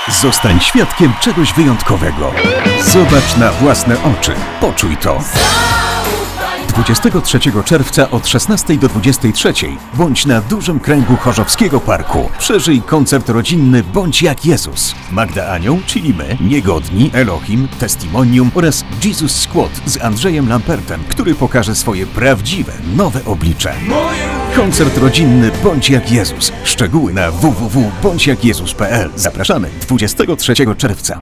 Zostań świadkiem czegoś wyjątkowego. Zobacz na własne oczy. Poczuj to. 23 czerwca od 16 do 23 bądź na dużym kręgu Chorzowskiego Parku. Przeżyj koncert rodzinny Bądź jak Jezus. Magda Anioł, czyli my, Niegodni, Elohim, Testimonium oraz Jesus Squad z Andrzejem Lampertem, który pokaże swoje prawdziwe, nowe oblicze. Koncert rodzinny Bądź jak Jezus. Szczegóły na www.bądźjakjezus.pl. Zapraszamy 23 czerwca.